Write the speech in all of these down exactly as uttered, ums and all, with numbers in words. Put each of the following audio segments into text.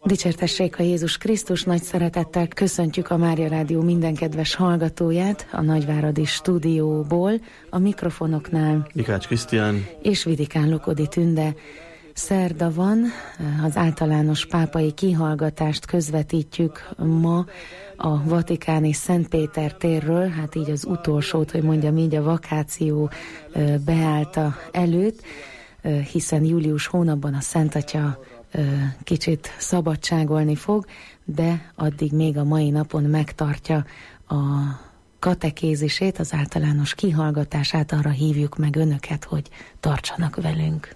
Dicsértessék a Jézus Krisztus, nagy szeretettel köszöntjük a Mária Rádió minden kedves hallgatóját a Nagyváradi stúdióból, a mikrofonoknál Mikács Krisztián és Vidikán Lukodi Tünde. Szerda van, az általános pápai kihallgatást közvetítjük ma a Vatikáni Szent Péter térről, hát így az utolsót, hogy mondjam így, a vakáció beállta előtt, hiszen július hónapban a Szent Atya kicsit szabadságolni fog, de addig még a mai napon megtartja a katekézisét, az általános kihallgatását. Arra hívjuk meg önöket, hogy tartsanak velünk.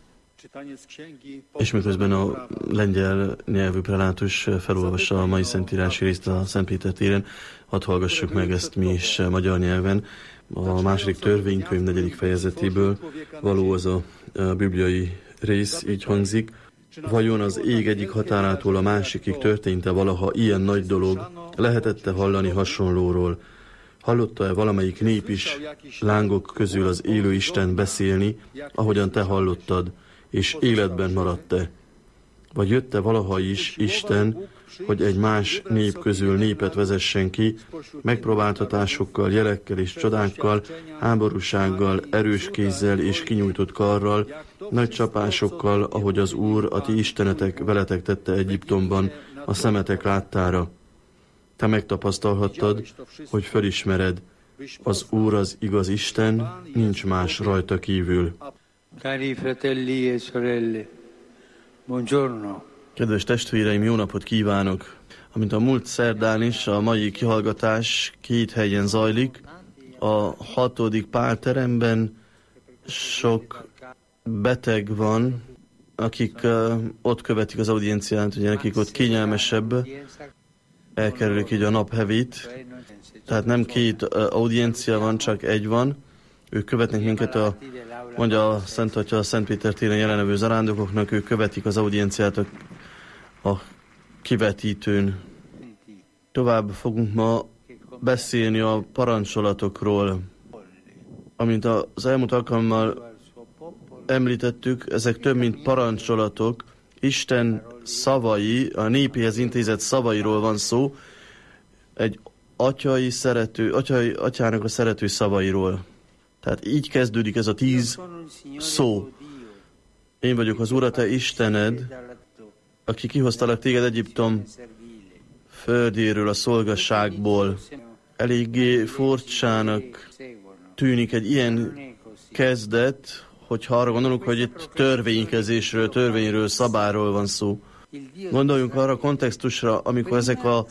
És miközben a lengyel nyelvű prelátus felolvassa a mai szentírási részt a Szent Péter téren, hadd hallgassuk meg ezt mi is magyar nyelven. A második törvénykönyv negyedik fejezetéből való az a, a bibliai rész, így hangzik: vajon az ég egyik határától a másikig történt-e valaha ilyen nagy dolog? Lehetette hallani hasonlóról? Hallotta-e valamelyik nép is lángok közül az élő Isten beszélni, ahogyan te hallottad, és életben maradt-e? Vagy jött-e valaha is Isten, hogy egy más nép közül népet vezessen ki, megpróbáltatásokkal, jelekkel és csodákkal, háborúsággal, erős kézzel és kinyújtott karral, nagy csapásokkal, ahogy az Úr, a ti istenetek veletek tette Egyiptomban, a szemetek láttára. Te megtapasztalhattad, hogy felismered, az Úr az igaz Isten, nincs más rajta kívül. Cari fratelli e sorelle, buongiorno. Kedves testvéreim, jó napot kívánok! Amint a múlt szerdán is, a mai kihallgatás két helyen zajlik. A hatodik pálteremben sok beteg van, akik uh, ott követik az audienciát, ugye nekik ott kényelmesebb, elkerülik így a naphevit, tehát nem két uh, audiencia van, csak egy van. Ők követnek minket, a, mondja a Szent Atya a Szent Péter téren jelenlevő zarándokoknak, ők követik az audienciát a, a kivetítőn. Tovább fogunk ma beszélni a parancsolatokról. Amint az elmúlt alkalommal említettük, ezek több mint parancsolatok, Isten szavai, a népéhez intézett szavairól van szó, egy atyai szerető, atyai, atyának a szerető szavairól. Tehát így kezdődik ez a tíz szó. Én vagyok az Úr, a te Istened, aki kihoztalak téged Egyiptom földéről, a szolgasságból. Eléggé furcsának tűnik egy ilyen kezdet, hogyha arra gondolunk, hogy itt törvénykezésről, törvényről, szabályról van szó. Gondoljunk arra a kontextusra, amikor ezek a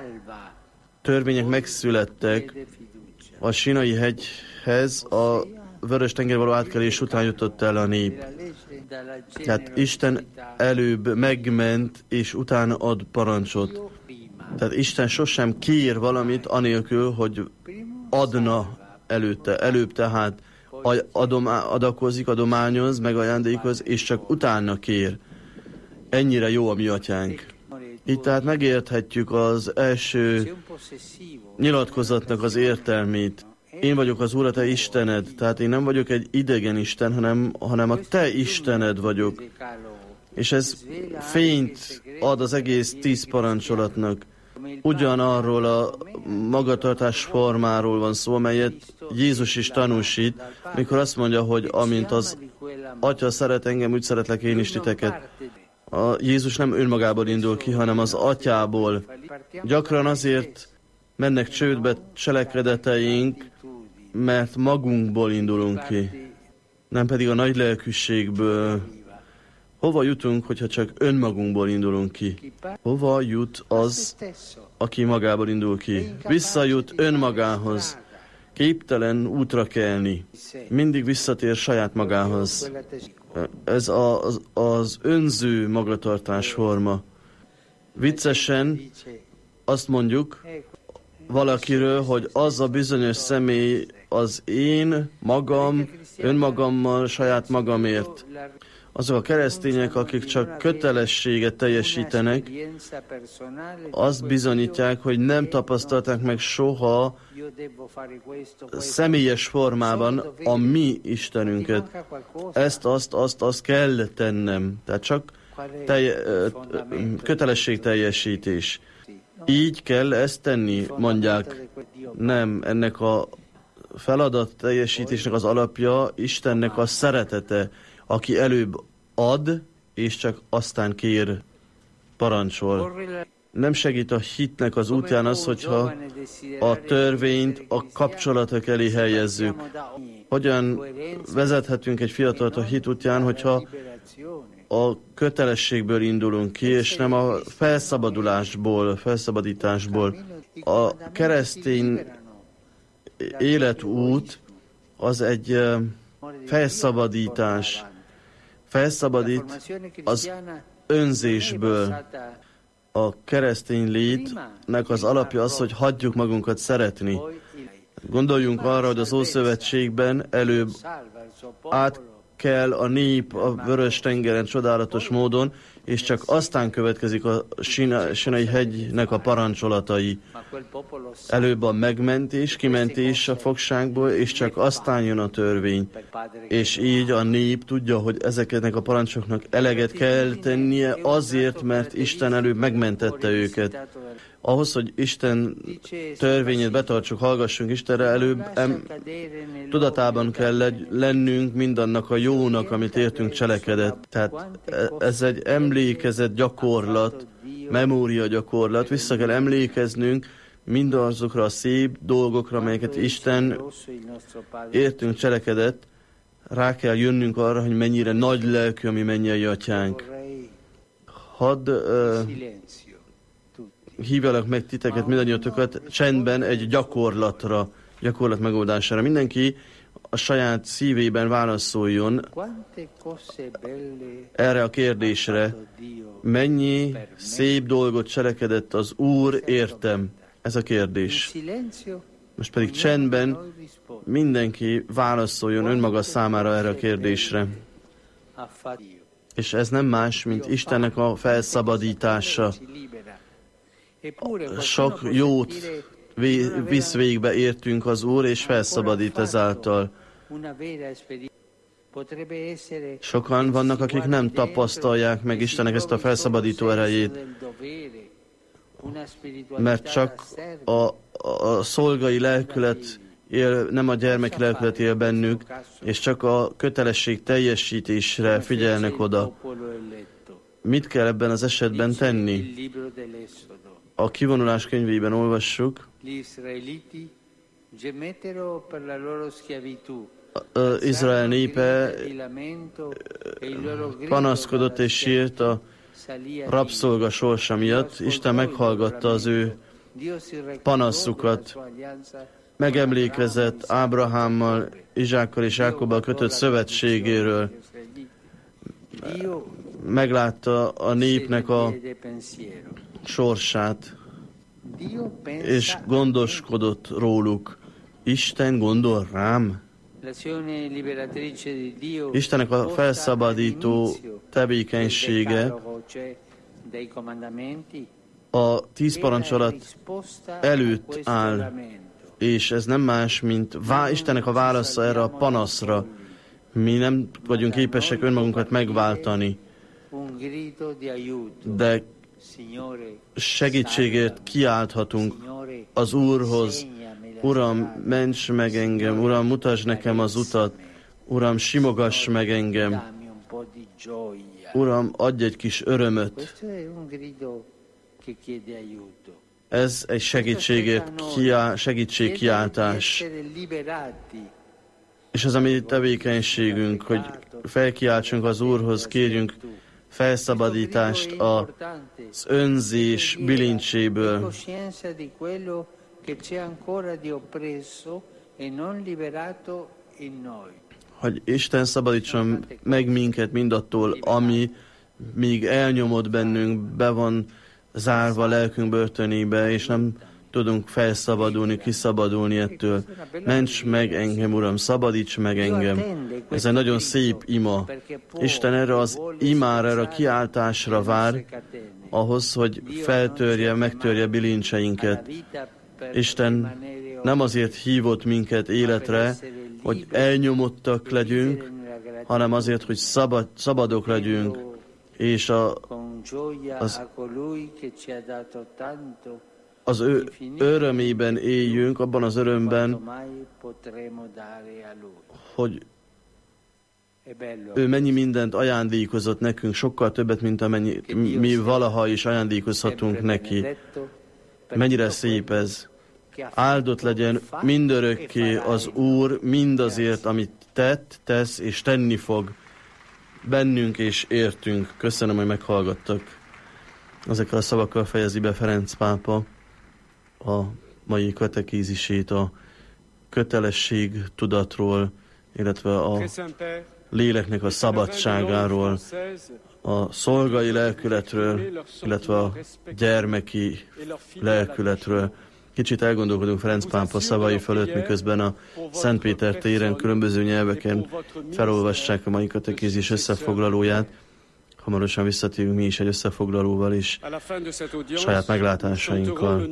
törvények megszülettek, a Sinai hegyhez a Vörös-tenger való átkelés után jutott el a nép. Tehát Isten előbb megment, és utána ad parancsot. Tehát Isten sosem kér valamit anélkül, hogy adna előtte. Előbb tehát adom, adakozik, adományoz, megajándékoz, és csak utána kér. Ennyire jó a mi atyánk. Így tehát megérthetjük az első nyilatkozatnak az értelmét. Én vagyok az Úr, a te Istened. Tehát én nem vagyok egy idegen Isten, hanem, hanem a te Istened vagyok. És ez fényt ad az egész tíz parancsolatnak. Ugyanarról a magatartás formáról van szó, amelyet Jézus is tanúsít, mikor azt mondja, hogy amint az Atya szeret engem, úgy szeretlek én is titeket. A Jézus nem önmagából indul ki, hanem az Atyából. Gyakran azért mennek csődbe cselekedeteink, mert magunkból indulunk ki, nem pedig a nagy lelkűségből. Hova jutunk, hogyha csak önmagunkból indulunk ki? Hova jut az, aki magából indul ki? Visszajut önmagához. Képtelen útra kelni. Mindig visszatér saját magához. Ez az, az önző magatartás forma. Viccesen azt mondjuk valakiről, hogy az a bizonyos személy az én magam, önmagammal, saját magamért. Azok a keresztények, akik csak kötelességet teljesítenek, azt bizonyítják, hogy nem tapasztalták meg soha személyes formában a mi Istenünket. Ezt, azt, azt, azt kell tennem. Tehát csak telj, kötelességteljesítés. Így kell ezt tenni, mondják. Nem, ennek a feladat teljesítésnek az alapja Istennek a szeretete, aki előbb ad, és csak aztán kér, parancsol. Nem segít a hitnek az útján az, hogyha a törvényt a kapcsolatok elé helyezzük. Hogyan vezethetünk egy fiatalt a hit útján, hogyha a kötelességből indulunk ki, és nem a felszabadulásból, felszabadításból. A keresztény életút az egy felszabadítás. Felszabadít az önzésből. A keresztény létnek az alapja az, hogy hagyjuk magunkat szeretni. Gondoljunk arra, hogy az Ószövetségben előbb át kell a nép a Vörös-tengeren csodálatos módon, és csak aztán következik a Sinai hegynek a parancsolatai. Előbb a megmentés, kimentés a fogságból, és csak aztán jön a törvény. És így a nép tudja, hogy ezeknek a parancsoknak eleget kell tennie azért, mert Isten előbb megmentette őket. Ahhoz, hogy Isten törvényét betartsuk, hallgassunk Istenre, előbb em, tudatában kell legy, lennünk mindannak a jónak, amit értünk cselekedett. Tehát ez egy emlékezett gyakorlat, memória gyakorlat. Vissza kell emlékeznünk mindazokra a szép dolgokra, amelyeket Isten értünk cselekedett. Rá kell jönnünk arra, hogy mennyire nagy lelkű a mi mennyei atyánk. Hadd uh, hívjalak meg titeket, mindannyiatokat csendben egy gyakorlatra, gyakorlat megoldására. Mindenki a saját szívében válaszoljon erre a kérdésre. Mennyi szép dolgot cselekedett az Úr, értem? Ez a kérdés. Most pedig csendben mindenki válaszoljon önmaga számára erre a kérdésre. És ez nem más, mint Istennek a felszabadítása. Sok jót visz végbe értünk az Úr, és felszabadít ezáltal. Sokan vannak, akik nem tapasztalják meg Istennek ezt a felszabadító erejét, mert csak a, a szolgai lelkület él, nem a gyermeki lelkület él bennük, és csak a kötelesség teljesítésre figyelnek oda. Mit kell ebben az esetben tenni? A kivonulás könyvében olvassuk, Izrael népe panaszkodott és sírt a rabszolga sorsa miatt. Isten meghallgatta az ő panaszukat, megemlékezett Ábrahámmal, Izsákkal és Jákobbal kötött szövetségéről, meglátta a népnek a sorsát, és gondoskodott róluk. Isten gondol rám? Istennek a felszabadító tevékenysége a tíz parancsolat előtt áll, és ez nem más, mint vá- Istennek a válasza erre a panaszra. Mi nem vagyunk képesek önmagunkat megváltani, de segítségért kiálthatunk az Úrhoz. Uram, ments meg engem, Uram, mutasd nekem az utat, Uram, simogass meg engem, Uram, adj egy kis örömöt. Ez egy segítségért kiá, segítségkiáltás. És ez a mi tevékenységünk, hogy felkiáltsunk az Úrhoz, kérjünk felszabadítást az önzés bilincséből. Hogy Isten szabadítson meg minket mindattól, ami még elnyomott bennünk, be van zárva a lelkünk börtönébe, és nem tudunk felszabadulni, kiszabadulni ettől. Ments meg engem, Uram, szabadíts meg engem. Ez egy nagyon szép ima. Isten erre az imára, erre a kiáltásra vár, ahhoz, hogy feltörje, megtörje bilincseinket. Isten nem azért hívott minket életre, hogy elnyomottak legyünk, hanem azért, hogy szabad, szabadok legyünk. és a, az, az ő örömében éljünk, abban az örömben, hogy ő mennyi mindent ajándékozott nekünk, sokkal többet, mint amennyi mi valaha is ajándékozhatunk neki. Mennyire szép ez. Áldott legyen mindörökké az Úr mindazért, amit tett, tesz és tenni fog bennünk és értünk. Köszönöm, hogy meghallgattak. Ezekkel a szavakkal fejezi be Ferenc pápa a mai katekézisét a kötelesség tudatról, illetve a léleknek a szabadságáról, a szolgai lelkületről, illetve a gyermeki lelkületről. Kicsit elgondolkodunk Ferenc pápa szavai fölött, miközben a Szent Péter téren különböző nyelveken felolvassák a mai katekézis összefoglalóját. Hamarosan visszatérünk mi is egy összefoglalóval és saját meglátásainkkal.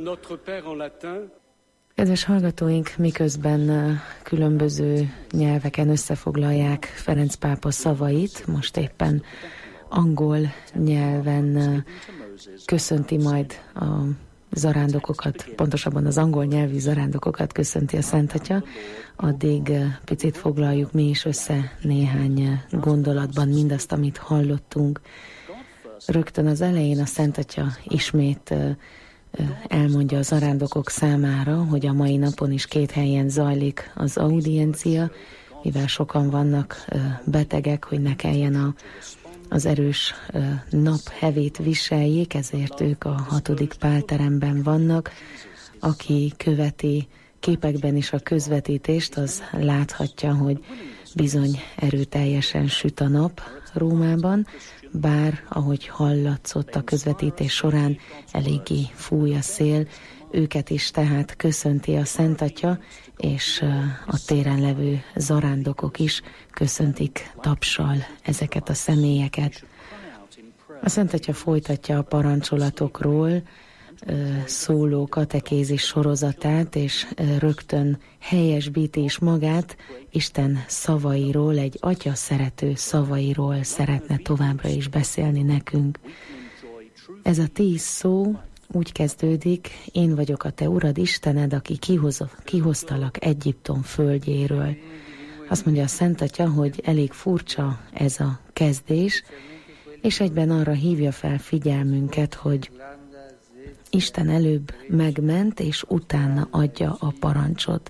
Kedves hallgatóink, miközben különböző nyelveken összefoglalják Ferenc pápa szavait, most éppen angol nyelven köszönti majd a zarándokokat, pontosabban az angol nyelvű zarándokokat köszönti a Szent Atya, addig picit foglaljuk mi is össze néhány gondolatban mindazt, amit hallottunk. Rögtön az elején a Szent Atya ismét elmondja az zarándokok számára, hogy a mai napon is két helyen zajlik az audiencia, mivel sokan vannak betegek, hogy ne kelljen a, az erős naphevét viseljék, ezért ők a hatodik pálteremben vannak. Aki követi képekben is a közvetítést, az láthatja, hogy bizony erőteljesen süt a nap Rómában, bár, ahogy hallatszott a közvetítés során, eléggé fúj a szél, őket is tehát köszönti a Szent Atya, és a téren levő zarándokok is köszöntik tapssal ezeket a személyeket. A Szent Atya folytatja a parancsolatokról szóló katekézis sorozatát, és rögtön helyesbíti is magát, Isten szavairól, egy atya szerető szavairól szeretne továbbra is beszélni nekünk. Ez a tíz szó úgy kezdődik: én vagyok a te Urad Istened, aki kihoz, kihoztalak Egyiptom földjéről. Azt mondja a Szent Atya, hogy elég furcsa ez a kezdés, és egyben arra hívja fel figyelmünket, hogy Isten előbb megment, és utána adja a parancsot.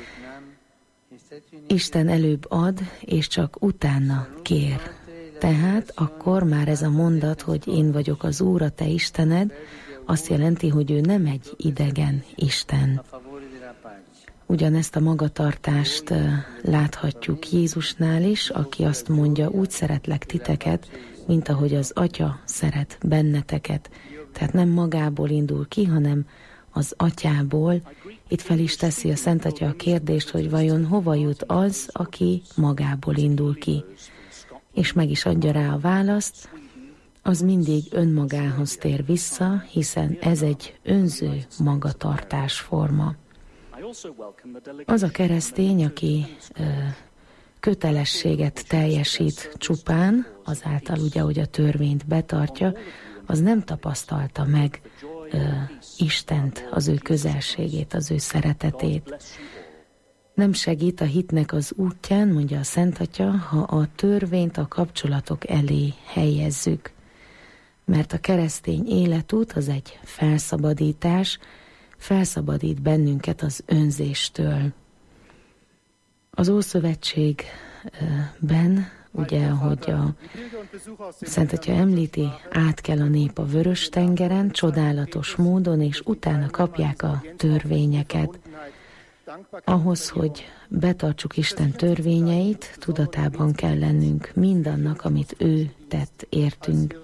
Isten előbb ad, és csak utána kér. Tehát akkor már ez a mondat, hogy én vagyok az Úr, a te Istened, azt jelenti, hogy ő nem egy idegen Isten. Ugyanezt a magatartást láthatjuk Jézusnál is, aki azt mondja, úgy szeretlek titeket, mint ahogy az Atya szeret benneteket. Tehát nem magából indul ki, hanem az Atyából. Itt fel is teszi a Szent Atya a kérdést, hogy vajon hova jut az, aki magából indul ki. És meg is adja rá a választ, az mindig önmagához tér vissza, hiszen ez egy önző magatartásforma. Az a keresztény, aki ö, kötelességet teljesít csupán, azáltal ugye, hogy a törvényt betartja, az nem tapasztalta meg ö, Istent, az ő közelségét, az ő szeretetét. Nem segít a hitnek az útján, mondja a Szent Atya, ha a törvényt a kapcsolatok elé helyezzük. Mert a keresztény életút az egy felszabadítás, felszabadít bennünket az önzéstől. Az Ószövetségben, ugye, ahogy a Szent Atya említi, át kell a nép a Vörös-tengeren, csodálatos módon, és utána kapják a törvényeket. Ahhoz, hogy betartsuk Isten törvényeit, tudatában kell lennünk mindannak, amit ő tett értünk.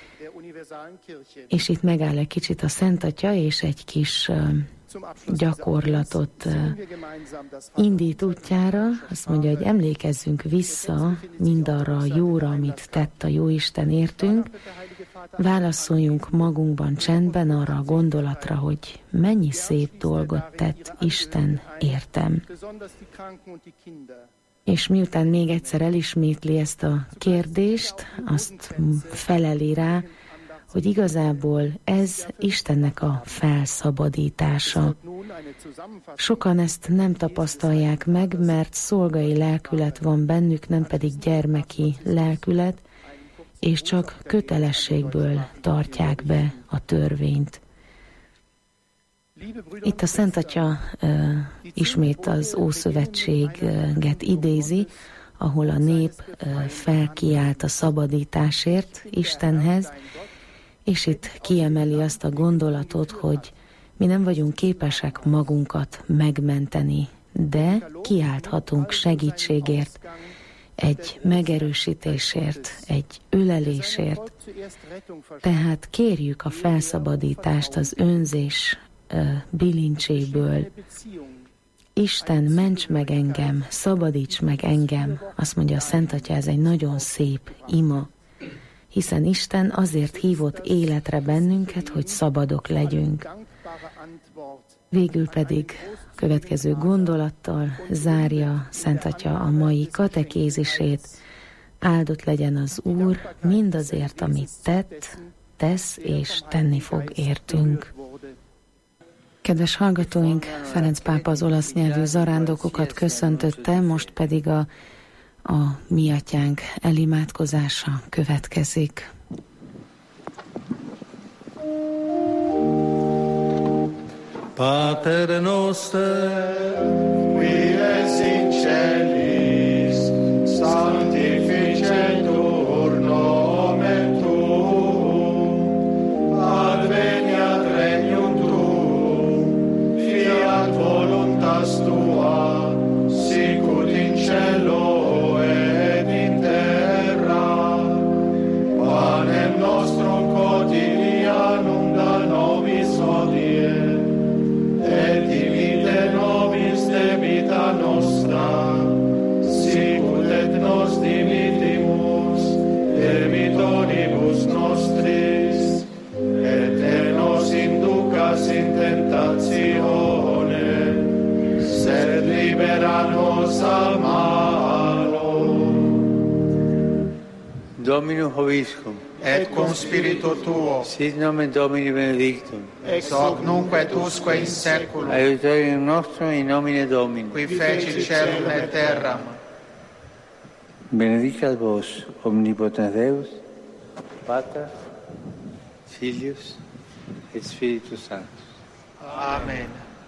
És itt megáll egy kicsit a Szent Atya, és egy kis uh, gyakorlatot uh, indít útjára. Azt mondja, hogy emlékezzünk vissza mindarra a jóra, amit tett a Jóisten értünk. Válaszoljunk magunkban csendben arra a gondolatra, hogy mennyi szép dolgot tett Isten értem. És miután még egyszer elismétli ezt a kérdést, azt feleli rá, hogy igazából ez Istennek a felszabadítása. Sokan ezt nem tapasztalják meg, mert szolgai lelkület van bennük, nem pedig gyermeki lelkület, és csak kötelességből tartják be a törvényt. Itt a Szent Atya uh, ismét az Ószövetséget idézi, ahol a nép uh, felkiált a szabadításért Istenhez, és itt kiemeli azt a gondolatot, hogy mi nem vagyunk képesek magunkat megmenteni, de kiálthatunk segítségért, egy megerősítésért, egy ölelésért. Tehát kérjük a felszabadítást az önzés uh, bilincséből. Isten, ments meg engem, szabadíts meg engem, azt mondja a Szent Atya, ez egy nagyon szép ima. Hiszen Isten azért hívott életre bennünket, hogy szabadok legyünk. Végül pedig következő gondolattal zárja Szent Atya a mai katekézisét. Áldott legyen az Úr mindazért, amit tett, tesz és tenni fog értünk. Kedves hallgatóink, Ferenc pápa az olasz nyelvű zarándokokat köszöntötte, most pedig a A Mi Atyánk elimádkozása következik. Pater noster, qui es in celis, sanctificetur nomen tuum, adveniat regnum tuum, fiat voluntas tua, sicut in cielo quotidianum da nobis hodie, et dimite nobis debita nostra, sicut et nos dimitimus debitoribus nostris, et ne nos inducas in tentatione, sed libera nos a malo. Dominum Hoviscum. Et cum spiritu tuo, Sit nomen Domini benedictum. ex hoc nunc et usque in saeculum, Aiutorium nostrum in nomine Domini. qui feci caelum et terram. Benedicat vos, omnipotens Deus, Pater, Filius et Spiritus Sanctus. Amen.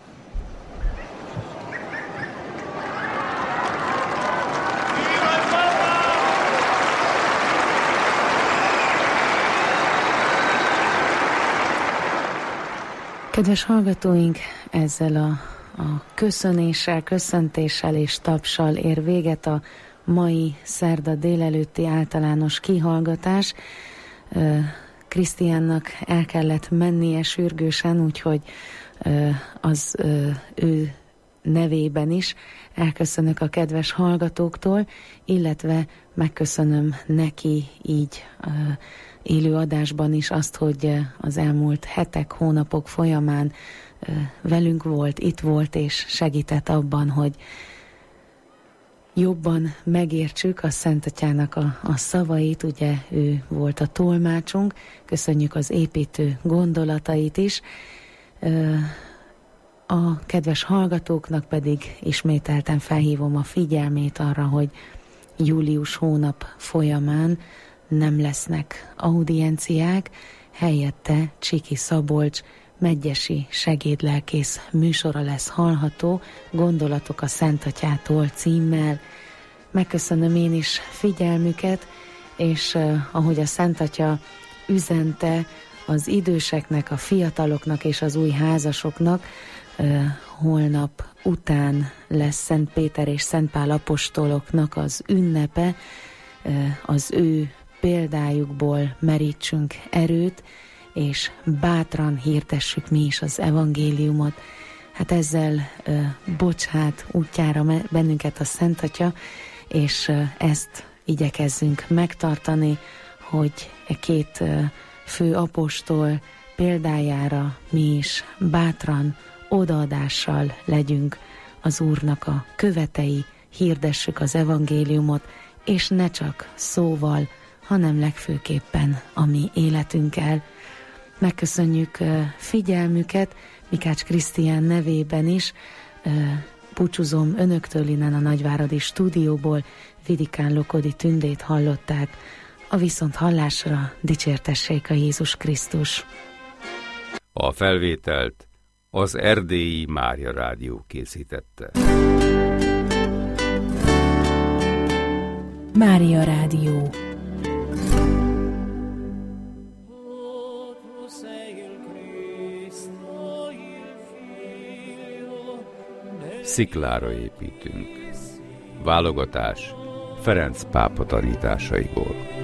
Kedves hallgatóink, ezzel a, a köszönéssel, köszöntéssel és tapssal ér véget a mai szerda délelőtti általános kihallgatás. Krisztiánnak el kellett mennie sürgősen, úgyhogy az ő nevében is elköszönök a kedves hallgatóktól, illetve megköszönöm neki így élő adásban is azt, hogy az elmúlt hetek, hónapok folyamán velünk volt, itt volt és segített abban, hogy jobban megértsük a Szent Atyának a, a szavait, ugye ő volt a tolmácsunk, köszönjük az építő gondolatait is. A kedves hallgatóknak pedig ismételten felhívom a figyelmét arra, hogy július hónap folyamán nem lesznek audienciák, helyette Csiki Szabolcs megyesi segédlelkész műsora lesz hallható, Gondolatok a Szent Atyától címmel. Megköszönöm én is figyelmüket, és uh, ahogy a Szent Atya üzente az időseknek, a fiataloknak és az új házasoknak, uh, holnap után lesz Szent Péter és Szent Pál apostoloknak az ünnepe, uh, az ő példájukból merítsünk erőt, és bátran hirdessük mi is az evangéliumot. Hát ezzel uh, bocsát útjára bennünket a Szent Atya, és uh, ezt igyekezzünk megtartani, hogy e két uh, fő apostol példájára mi is bátran, odaadással legyünk az Úrnak a követei, hirdessük az evangéliumot, és ne csak szóval, hanem legfőképpen a mi életünkkel. Megköszönjük figyelmüket, Mikács Krisztián nevében is. Búcsúzom önöktől innen a nagyváradi stúdióból, Vidikán Lokodi Tündét hallották. A viszont hallásra dicsértessék a Jézus Krisztus. A felvételt az Erdélyi Mária Rádió készítette. Mária Rádió. Sziklára építünk. Válogatás Ferenc pápa tanításaiból.